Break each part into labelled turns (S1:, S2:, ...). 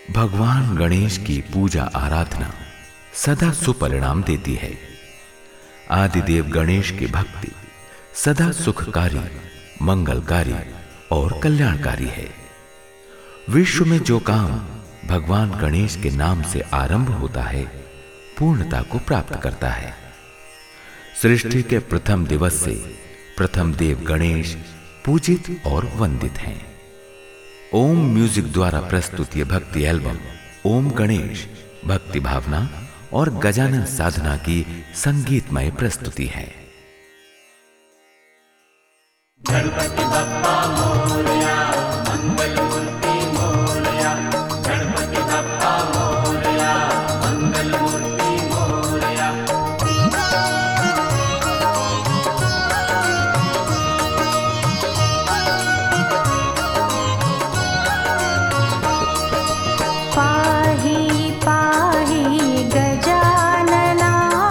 S1: भगवान गणेश की पूजा आराधना सदा सुपरिणाम देती है। आदिदेव गणेश की भक्ति सदा सुखकारी, मंगलकारी और कल्याणकारी है। विश्व में जो काम भगवान गणेश के नाम से आरंभ होता है, पूर्णता को प्राप्त करता है। सृष्टि के प्रथम दिवस से प्रथम देव गणेश पूजित और वंदित हैं। ओम म्यूजिक द्वारा प्रस्तुत यह भक्ति एल्बम ओम गणेश भक्ति भावना और गजानन साधना की संगीतमय प्रस्तुति है।
S2: गणपति बप्पा मोरया, मंगल मूर्ति मोरया। गणपति बप्पा मोरया, मंगल मूर्ति मोरया।
S3: पाहि पाहि गजानना,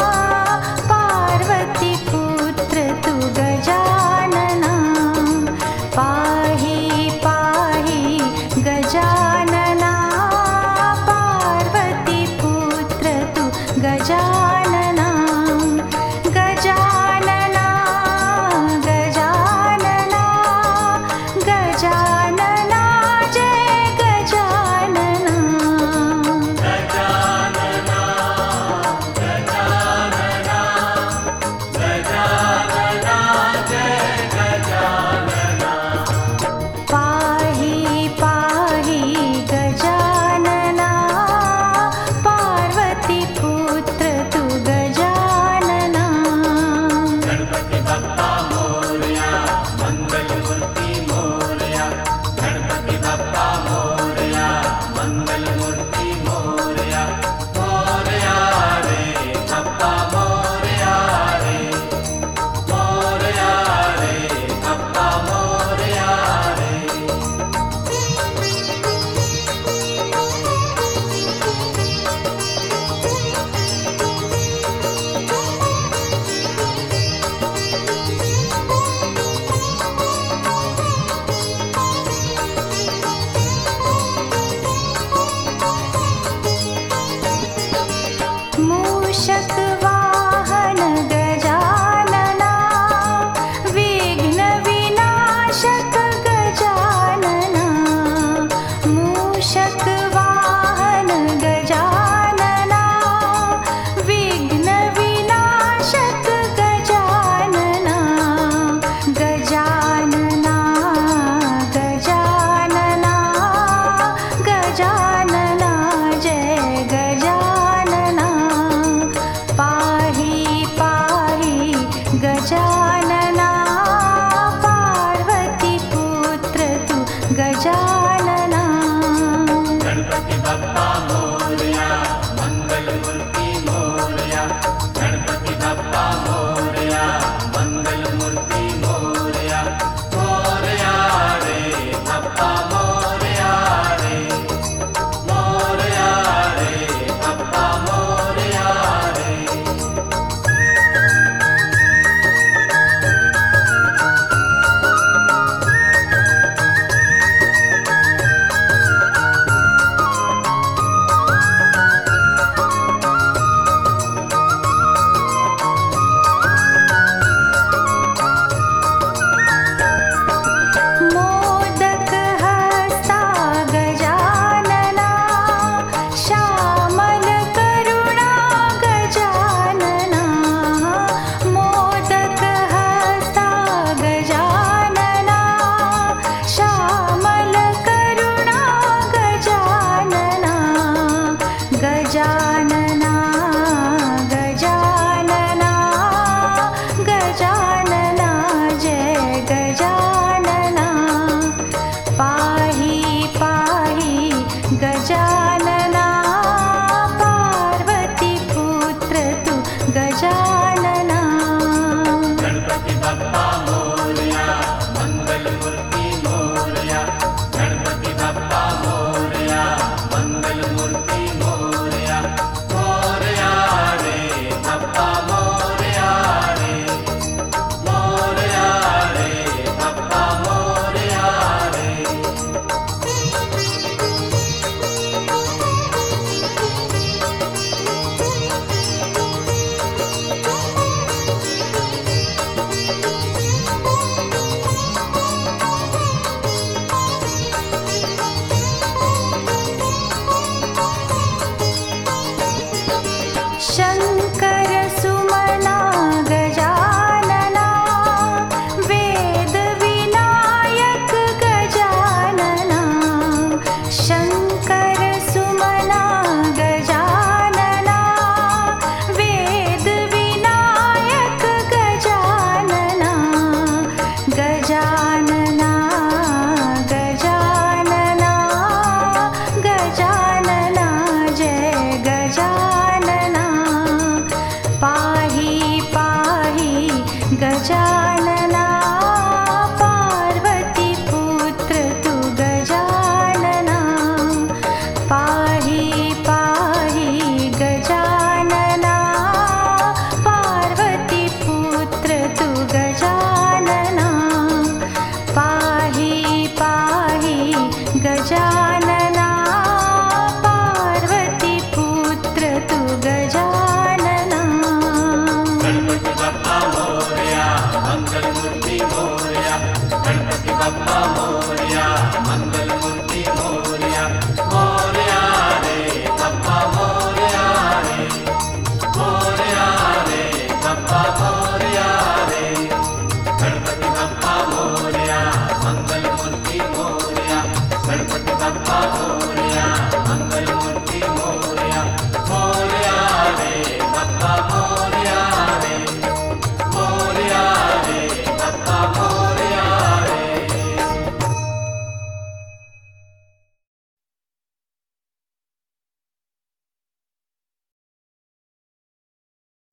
S3: पार्वती पुत्र तु गजानना। पाहि पाहि गजानना, पार्वती पुत्र तु गजानना। गजानना गजानना गजानना जय गजानना। पाहि पाहि गजानना, पार्वती पुत्र तु गजानना।
S2: गणपति बप्पा मोरया, मंगल मूर्ति मोरया। गणपति बप्पा मोरया, मंगल मूर्ति मोरया। मोरया रे बप्पा मोरया रे, मोरया रे बप्पा मोरया रे।
S3: मूषक वाहन गजानना, विघ्न विनाशक गजानना। मूषक वाहन गजानना, विघ्न विनाशक गजानना। गजानना गजानना गजानना जय गजानना। पाहि पाहि गजानना, पार्वती पुत्र तु गजानना।
S2: गणपति बप्पा